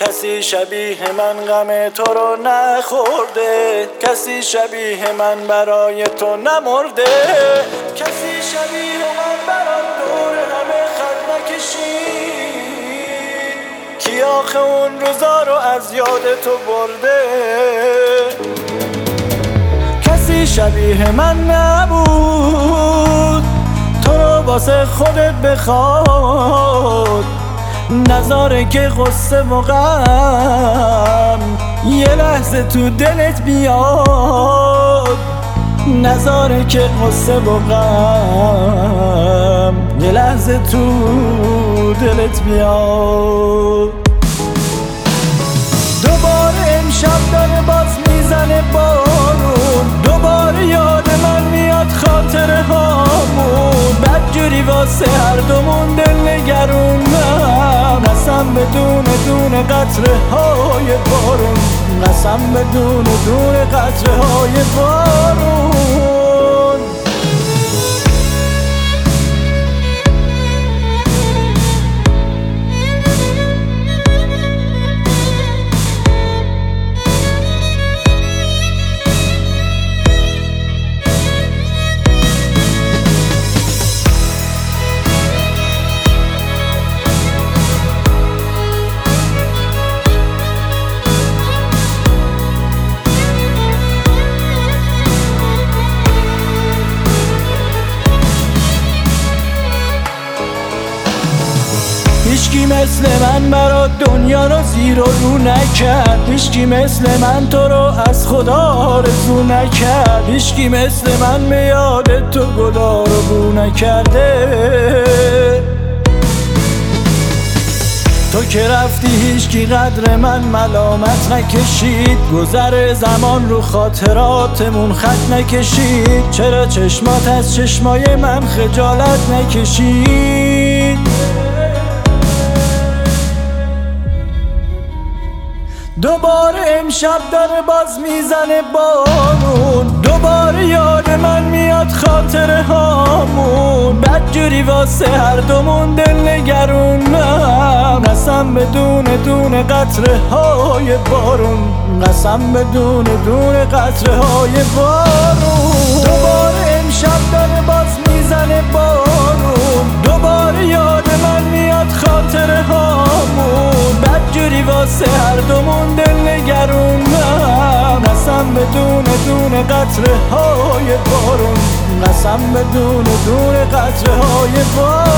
کسی شبیه من غم تو رو نخورده، کسی شبیه من برای تو نمرده، کسی شبیه من برای دور همه خط نکشید. کی آخه اون روزا رو از یاد تو برده؟ کسی شبیه من نبود تو رو واسه خودت بخواد، نذاره که غصه و غم یه لحظه تو دلت بیاد، نذاره که غصه و غم یه لحظه تو دلت بیاد. دوباره امشب داره باز میزنه بارون، دوباره یاد من میاد خاطره هامون، بدجوری واسه هر دومون دل نگرونم، قسم بدون دونه قطره های بارون، قسم بدون دونه قطره های بارون. هیچکی مثل من برا دنیا رو زیر و رو نکرد، هیچکی مثل من تو رو از خدا آرزو نکرد، هیچکی مثل من به یاد تو گلا رو بو نکرده. تو که رفتی هیچکی قدر من ملامت نکشید، گذر زمان رو خاطراتمون خط نکشید، چرا چشمات از چشمای من خجالت نکشید؟ دوباره امشب داره باز میزنه بارون، دوباره یاد من میاد خاطره هامون، بدجوری واسه هر دومون دل نگرونم، قسم بدون دونه قطره های بارون، قسم بدون دونه قطره های بارون. دوباره امشب داره باز میزنه بارون، دوباره یاد من میاد خاطره هامون، بدجوری واسه هر دومون دل نگرونم، قسم بدون دونه قطره های بارون، قسم بدون دونه قطره های بارون.